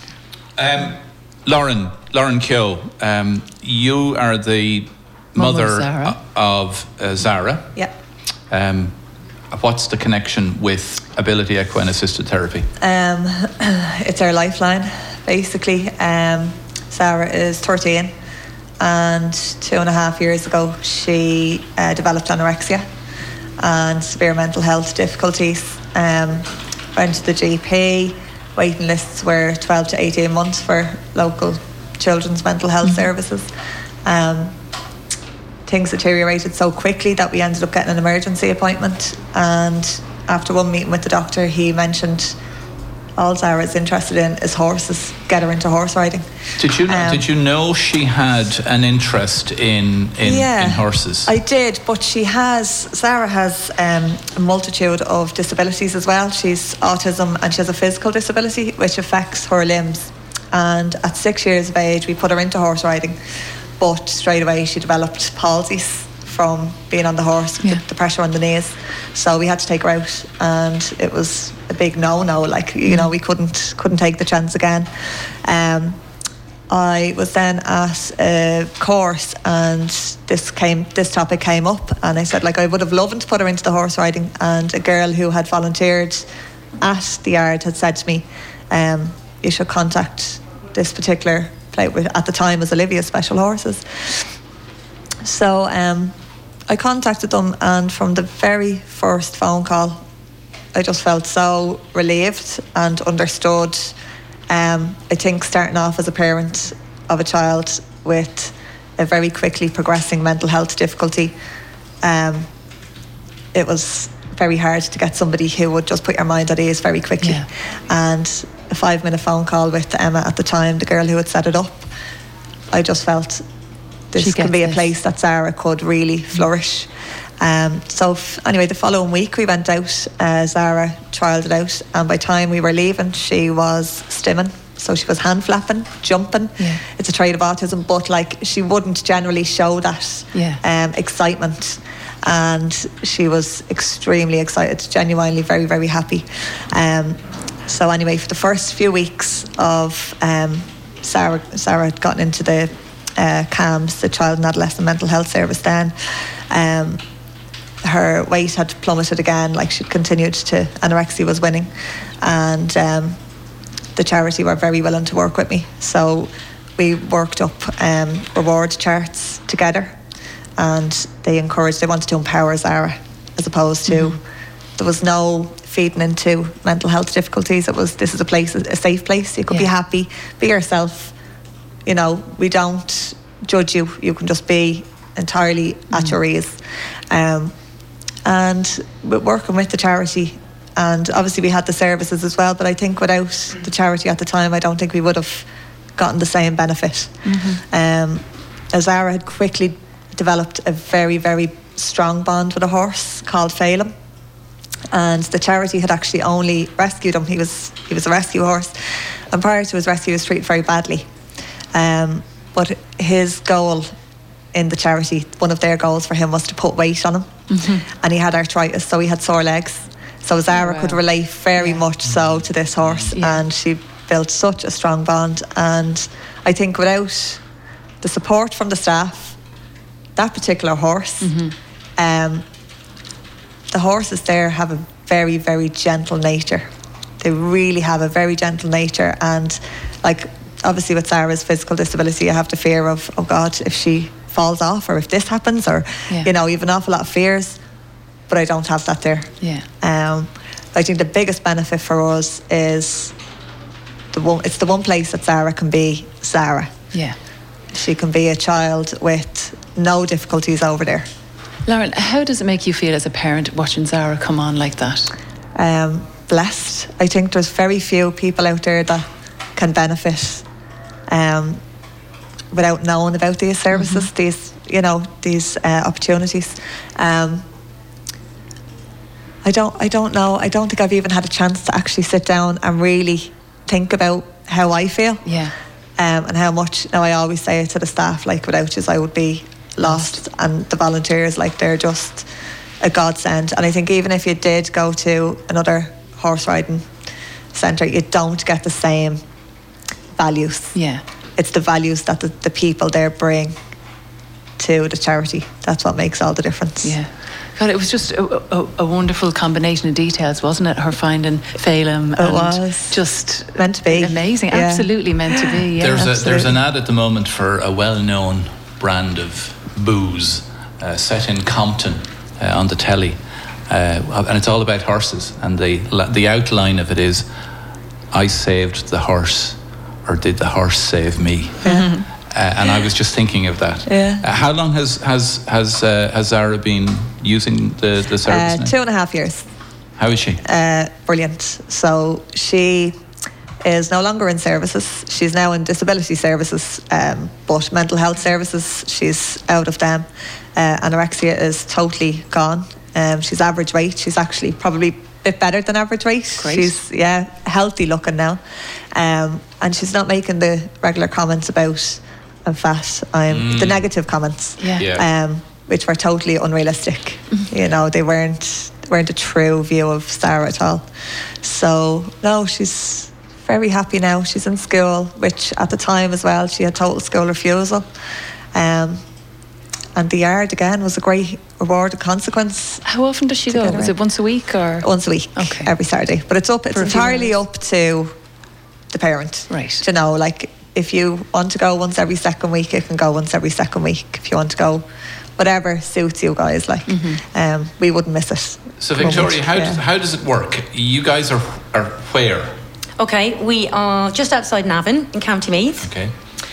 Um, Lauren, Lauren Keogh, um, you are the Mum of mother Zara. o- of uh, Zara. Yeah. Um, what's the connection with Ability Equine Assisted Therapy? Um, it's our lifeline, basically. Um, Sarah is thirteen, and two and a half years ago, she uh, developed anorexia and severe mental health difficulties. Um, went to the G P. Waiting lists were twelve to eighteen months for local children's mental health services. Um, things deteriorated so quickly that we ended up getting an emergency appointment, and after one meeting with the doctor, he mentioned all Zara is interested in is horses. Get her into horse riding. Did you know, Um, did you know she had an interest in in, yeah, in horses? I did, but she has, Sarah has um, a multitude of disabilities as well. She's autism, and she has a physical disability which affects her limbs. And at six years of age, we put her into horse riding, but straight away she developed palsies from being on the horse, Yeah. the, the pressure on the knees. So we had to take her out, and it was a big no-no. Like, you know, we couldn't couldn't take the chance again. Um, I was then at a course, and this came this topic came up, and I said, like, I would have loved to put her into the horse riding, and a girl who had volunteered at the yard had said to me, um, you should contact this particular place, which at the time was Olivia's Special Horses. So um, I contacted them, and from the very first phone call, I just felt so relieved and understood. Um, I think starting off as a parent of a child with a very quickly progressing mental health difficulty, um, it was very hard to get somebody who would just put your mind at ease very quickly. Yeah. And a five minute phone call with Emma at the time, the girl who had set it up, I just felt this She could gets be a this. place that Sarah could really flourish. Um, so f- anyway, the following week we went out, uh, Zara trialled it out, and by the time we were leaving, she was stimming. So she was hand flapping, jumping. Yeah. It's a trait of autism, but like she wouldn't generally show that Yeah. um, excitement. And she was extremely excited, genuinely very, very happy. Um, so anyway, for the first few weeks of um, Sarah, Sarah had gotten into the uh, C A M S, the Child and Adolescent Mental Health Service then. Um, her weight had plummeted again, like she'd continued to, anorexia was winning. And um, the charity were very willing to work with me. So we worked up um, reward charts together, and they encouraged, they wanted to empower Zara, as opposed to, mm-hmm. there was no feeding into mental health difficulties. It was, this is a place, a safe place. You could Yeah. be happy, be yourself. You know, we don't judge you. You can just be entirely at mm. your ease. Um, and we're working with the charity, and obviously we had the services as well, but I think without the charity at the time, I don't think we would have gotten the same benefit. Mm-hmm. Um, Zara had quickly developed a very, very strong bond with a horse called Phelim, and the charity had actually only rescued him. He was he was a rescue horse, and prior to his rescue, he was treated very badly. Um, but his goal in the charity, one of their goals for him was to put weight on him, mm-hmm. and he had arthritis, so he had sore legs. So Zara Oh, wow. could relate very Yeah. much so to this horse, Yeah. and she built such a strong bond. And I think without the support from the staff, that particular horse, Mm-hmm. um, the horses there have a very, very gentle nature. They really have a very gentle nature, and like obviously with Sarah's physical disability, you have the fear of, oh God, if she falls off, or if this happens, or Yeah. you know, you have an awful lot of fears. But I don't have that there. Yeah. Um, I think the biggest benefit for us is the one. It's the one place that Zara can be Zara. Yeah. She can be a child with no difficulties over there. Lauren, how does it make you feel as a parent watching Zara come on like that? Um, blessed. I think there's very few people out there that can benefit um, without knowing about these services, mm-hmm. these you know these uh, opportunities. Um, I don't. I don't know. I don't think I've even had a chance to actually sit down and really think about how I feel. Yeah. Um, and how much. Now I always say it to the staff, like without you, I would be lost. And the volunteers, like they're just a godsend. And I think even if you did go to another horse riding centre, you don't get the same values. Yeah. It's the values that the, the people there bring to the charity. That's what makes all the difference. Yeah. God, it was just a, a, a wonderful combination of details, wasn't it? Her finding Phelim. It was. Just meant to be. Amazing. Yeah. Absolutely meant to be. Yeah, there's, a, absolutely. there's an ad at the moment for a well-known brand of booze uh, set in Compton uh, on the telly. Uh, and it's all about horses. And the, the outline of it is, I saved the horse, or did the horse save me? Yeah. Uh, and I was just thinking of that. Yeah. Uh, how long has has has uh, has Zara been using the the service Uh, now? two and a half years. How is she? Uh, brilliant. So she is no longer in services. She's now in disability services, um, but mental health services, she's out of them. Uh, anorexia is totally gone. Um, she's average weight. She's actually probably a bit better than average weight. Great. She's, yeah, healthy looking now. Um, and she's not making the regular comments about I'm fat. I'm Mm. the negative comments. Yeah. Yeah. Um, which were totally unrealistic. You know, they weren't weren't a true view of Sarah at all. So no, she's very happy now. She's in school, which at the time as well, she had total school refusal. Um, and the yard again was a great reward and consequence. How often does she to go? get her Is in. it once a week or? Once a week, Okay. every Saturday. But it's up. It's For a few entirely hours. up to the parent. Right. To know, like, if you want to go once every second week, you can go once every second week. If you want to go, whatever suits you guys. Like, um, we wouldn't miss it. So Victoria, how Yeah. does how does it work? You guys are are where? Okay, we are just outside Navan in County Meath. Okay.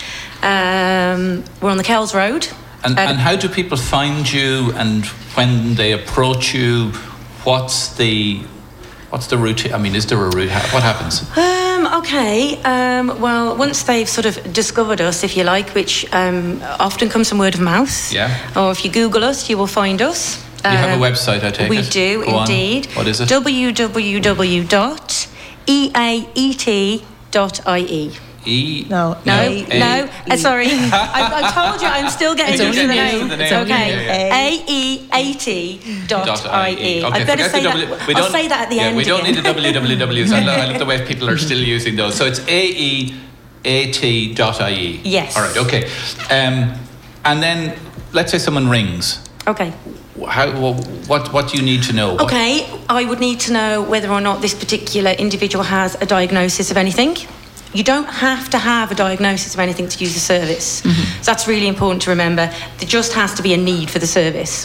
Um, we're on the Kells Road. And Uh, and how do people find you? And when they approach you, what's the what's the route? I mean, is there a route? How- What happens? Um, okay. Um, well, once they've sort of discovered us, if you like, which um, often comes from word of mouth. Yeah. Or if you Google us, you will find us. You have a Um, website, I take we it? do, Go on. indeed. What is it? w w w dot e a e t dot i e. E. No, No, A- no, A- uh, sorry. I, I told you I'm still getting It's used to only the used to name. the It's name. okay. Yeah, A E A T dot I E. Okay, I better forget say the that. W- we I'll don't- say that at the yeah, end. we don't again. need the W W Ws. I love, I love the way people are still using those. So it's A E A T dot I E. Yes. All right, okay. Um, and then let's say someone rings. Okay. How, what, what do you need to know? What- Okay, I would need to know whether or not this particular individual has a diagnosis of anything. You don't have to have a diagnosis of anything to use the service. So that's really important to remember. There just has to be a need for the service.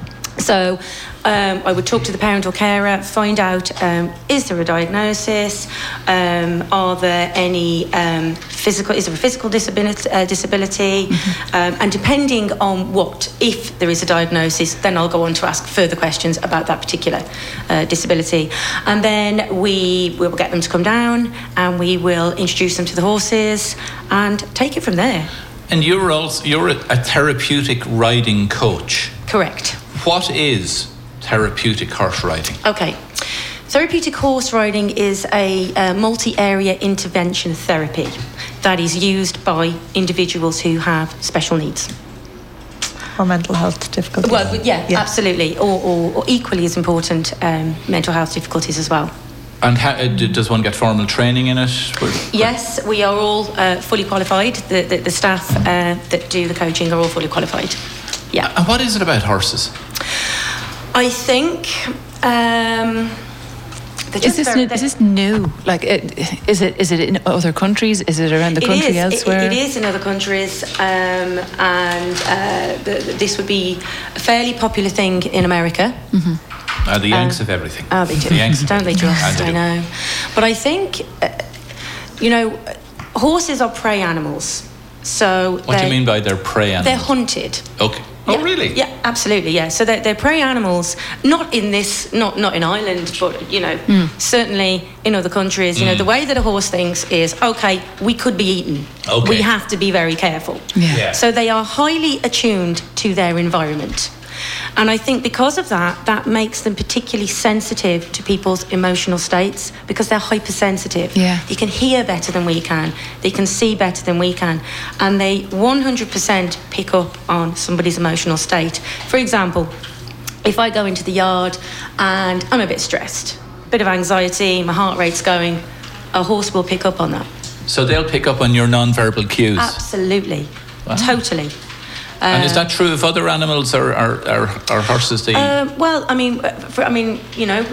So um, I would talk to the parent or carer, find out, um, is there a diagnosis? Um, are there any um, physical, is there a physical disability? Uh, disability? Um, and depending on what, if there is a diagnosis, then I'll go on to ask further questions about that particular uh, disability. And then we will get them to come down and we will introduce them to the horses and take it from there. And you're also you're a, a therapeutic riding coach. Correct. What is therapeutic horse riding? Okay. Therapeutic horse riding is a, uh multi-area intervention therapy that is used by individuals who have special needs. Or mental health difficulties. Well, yeah, absolutely. Or, or, or equally as important, um, mental health difficulties as well. And how, uh, d- does one get formal training in it? Where- Yes, we are all uh, fully qualified. The, the, the staff uh, that do the coaching are all fully qualified. Yeah. And what is it about horses? I think... Um, they're Is just this very- new, is this new? Like, it, is it is it in other countries? Is it around the It country is. It- elsewhere? It, it is in other countries, um, and uh, the, the, this would be a fairly popular thing in America. Uh, the Yanks of everything. Oh, they do. The Yanks of Don't they everything. just? And I they do. know. But I think, uh, you know, horses are prey animals. So What do you they're- mean by their prey animals? They're hunted. Okay. Oh, Yeah. really? Yeah, absolutely. Yeah. So they're, they're prey animals, not in this, not not in Ireland, but you know, certainly in other countries. You know, the way that a horse thinks is, okay, we could be eaten. Okay. We have to be very careful. Yeah. Yeah. So they are highly attuned to their environment. And I think because of that, that makes them particularly sensitive to people's emotional states because they're hypersensitive. Yeah. They can hear better than we can. They can see better than we can. And they one hundred percent pick up on somebody's emotional state. For example, if I go into the yard and I'm a bit stressed, a bit of anxiety, my heart rate's going, a horse will pick up on that. So they'll pick up on your non-verbal cues. Absolutely. Wow. Totally. And is that true of other animals or, or, or, or horses? They, Um, well, I mean, uh, for, I mean, you know,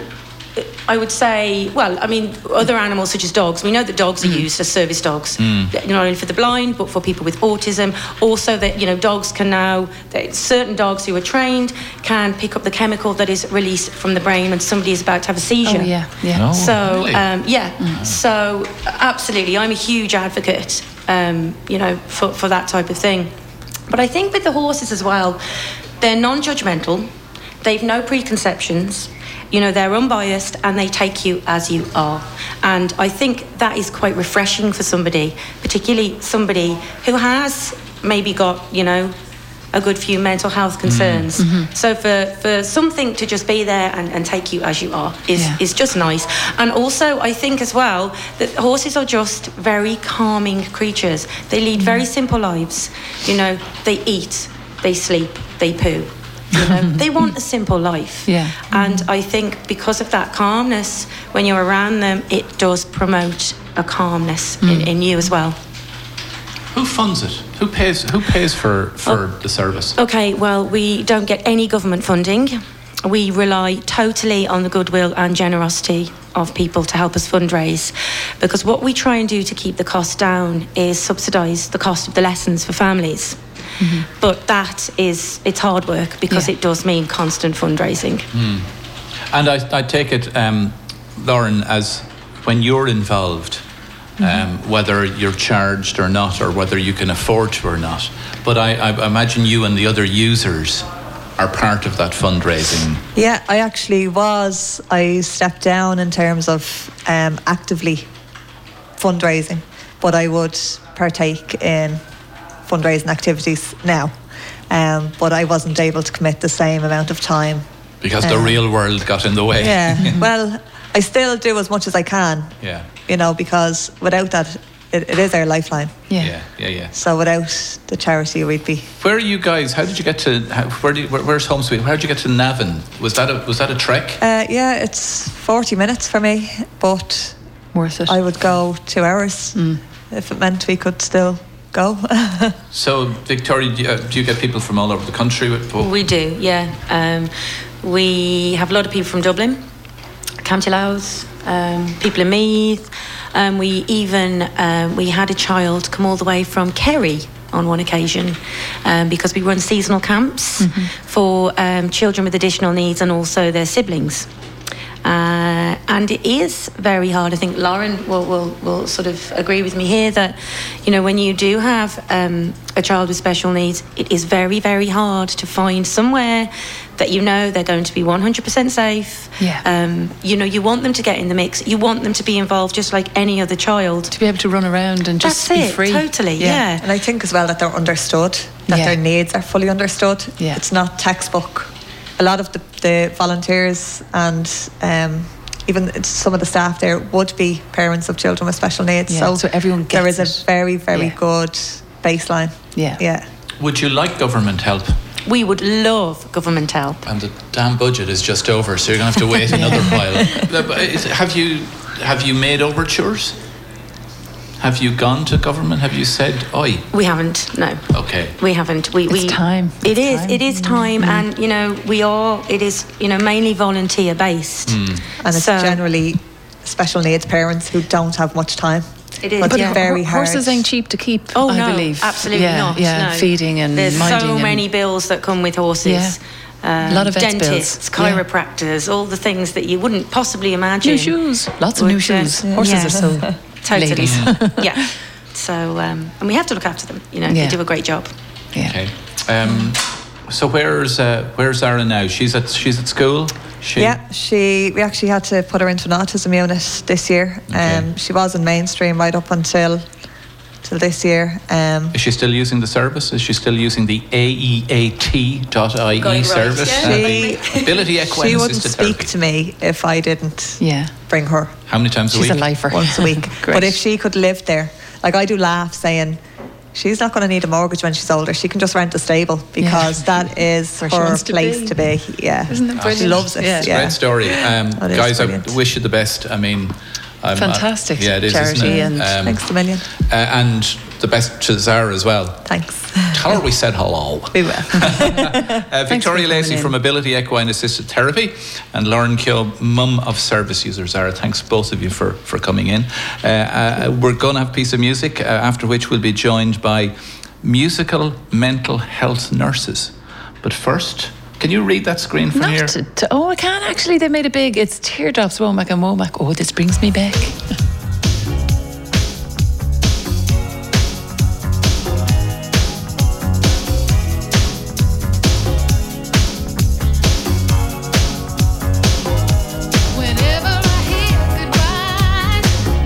I would say, well, I mean, other animals such as dogs. We know that dogs are used as service dogs, not only for the blind but for people with autism. Also, that you know, dogs can now, that certain dogs who are trained can pick up the chemical that is released from the brain when somebody is about to have a seizure. Oh, yeah, yeah. Oh, So really? um, yeah, so absolutely, I'm a huge advocate, um, you know, for for that type of thing. But I think with the horses as well, they're non-judgmental, they've no preconceptions, you know, they're unbiased and they take you as you are. And I think that is quite refreshing for somebody, particularly somebody who has maybe got, you know, a good few mental health concerns. So for, for something to just be there and, and take you as you are is, Yeah. is just nice. And also I think as well that horses are just very calming creatures. They lead very simple lives. You know, they eat, they sleep, they poo. You know, they want a simple life. Yeah. And I think because of that calmness, when you're around them, it does promote a calmness in, in you as well. Who funds it? Who pays? Who pays for for Oh. the service? Okay, well, we don't get any government funding. We rely totally on the goodwill and generosity of people to help us fundraise, because what we try and do to keep the cost down is subsidise the cost of the lessons for families. Mm-hmm. But that is, it's hard work because Yeah. it does mean constant fundraising. Mm. And I, I take it, um, Lauren, as when you're involved, um, whether you're charged or not, or whether you can afford to or not. But I, I imagine you and the other users are part of that fundraising. Yeah, I actually was. I stepped down in terms of um, actively fundraising, but I would partake in fundraising activities now. Um, but I wasn't able to commit the same amount of time. Because the Um, real world got in the way. Yeah, well, I still do as much as I can, Yeah. you know, because without that, it, it is our lifeline. Yeah. Yeah, yeah, yeah. So without the charity, we'd be. Where are you guys? How did you get to? How, where do you, where, where's home sweet? How did you get to Navan? Was that a was that a trek? Uh, yeah, it's forty minutes for me, but Worth it. I would go two hours if it meant we could still go. So Victoria, do you, uh, do you get people from all over the country? With, We do, yeah. Um, we have a lot of people from Dublin, County Louth, um, people in Meath. Um, we even um, we had a child come all the way from Kerry on one occasion, um, because we run seasonal camps for um, children with additional needs and also their siblings. Uh, and it is very hard. I think Lauren will, will, will sort of agree with me here that, you know, when you do have um, a child with special needs, it is very, very hard to find somewhere that you know they're going to be one hundred percent safe. Yeah. Um, you know, you want them to get in the mix. You want them to be involved just like any other child. To be able to run around and just That's be it, free. totally, yeah. And I think as well that they're understood, that Yeah. their needs are fully understood. Yeah. It's not textbook. A lot of the, the volunteers and um, even some of the staff there would be parents of children with special needs. Yeah, So, so everyone there is gets a it. very, very Yeah. good baseline. Yeah. Yeah. Would you like government help? We would love government help. And the damn budget is just over, so you're going to have to wait another while. But is- Have you have you made overtures? Have you gone to government? Have you said, "Oi"? We haven't, no. Okay. We haven't. We, It's we, time. It It's is. time. It is time, and you know we are. It is you know mainly volunteer based. And it's So- generally special needs parents who don't have much time. It is. But yeah. it's very hard. Horses ain't cheap to keep, Oh I no, believe. absolutely yeah, not. Yeah, no. feeding and There's minding. so and- many bills that come with horses. Yeah. Um, A lot of vets dentists, bills. Yeah. chiropractors, all the things that you wouldn't possibly imagine. New shoes. Lots of new Would, uh, shoes. Horses yeah. are so Totally. ladies. yeah. So um, and we have to look after them. You know, Yeah. they do a great job. Yeah. Okay. Um, so where's uh, where's Zara now? She's at she's at school. She, Yeah, she. We actually had to put her into an autism unit this year. Okay. Um, she was in mainstream right up until till this year. Um, Is she still using the service? Is she still using the A E A T dot I E Got it right, service? yeah. Uh, She- the Ability she Equine wouldn't Assisted speak Therapy. to me if I didn't Yeah. bring her How many times a She's week? a lifer. once a week. Great. But if she could live there, like I do laugh saying, she's not going to need a mortgage when she's older. She can just rent a stable because that is Where she her wants to place be. to be. Yeah, Isn't it she brilliant? loves it. Yeah. Yeah, Great story. Um, That is guys, I brilliant. wish you the best. I mean, I'm, Fantastic Uh, yeah, it is, isn't charity it? and- Um, Thanks a million. uh, and the best to Zara as well. Thanks. Tell her we said hello. We will. Uh, Victoria coming Lacey in. from Ability Equine Assisted Therapy and Lauren Keogh, mum of service user. Zara, thanks both of you for, for coming in. Uh, uh, we're going to have a piece of music, uh, after which we'll be joined by musical mental health nurses. But first, can you read that screen from Not here? to, to- oh, I can actually. They made it big. It's Teardrops, Womack and Womack. Oh, this brings me back. Whenever I hear goodbye,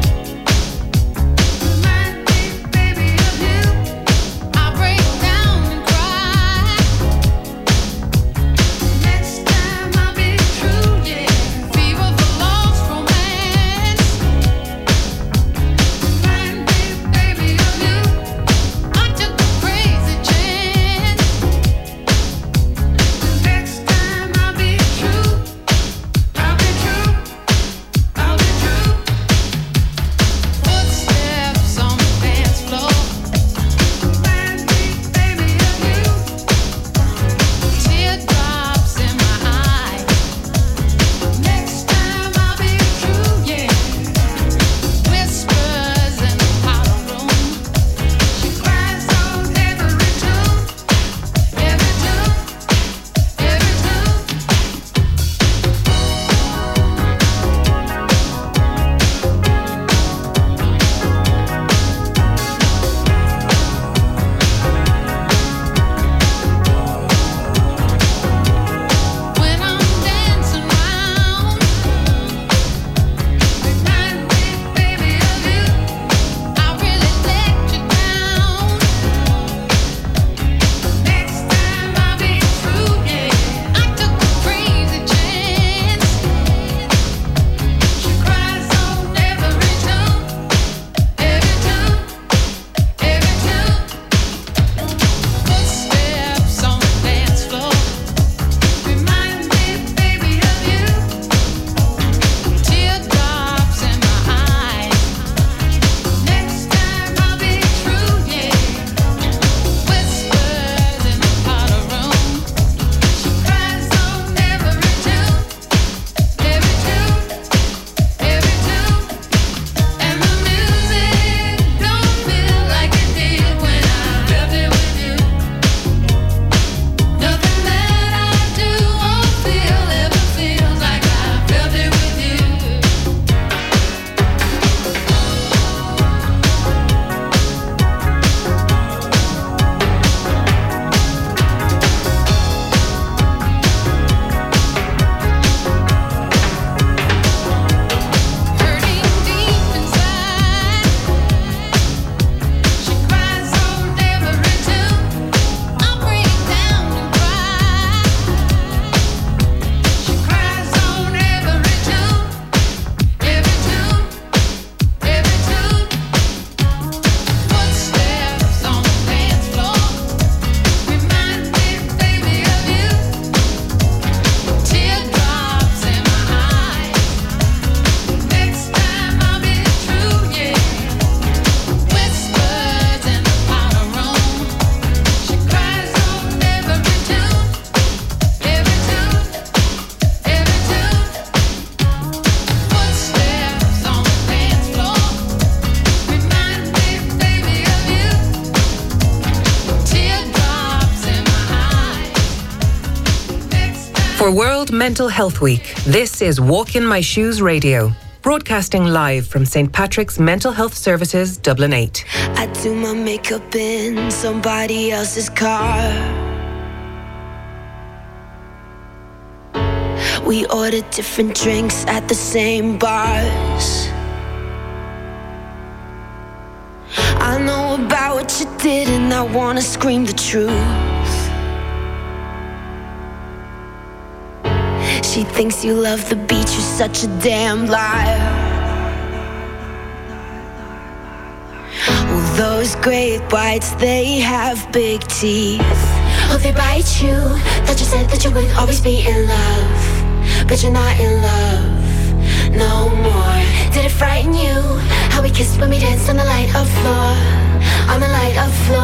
remind me, baby, of you. I break down and cry. Next time I'll be true, yeah. Fever for lost romance. For World Mental Health Week, this is Walk in My Shoes Radio, broadcasting live from Saint Patrick's Mental Health Services, Dublin eight. I do my makeup in somebody else's car. We order different drinks at the same bars. I know about what you did and I wanna scream the truth. She thinks you love the beach, you're such a damn liar. Well, those great whites, they have big teeth. Oh, they bite you. Thought you said that you would always be in love, but you're not in love no more. Did it frighten you how we kissed when we danced on the light of floor, on the light of floor?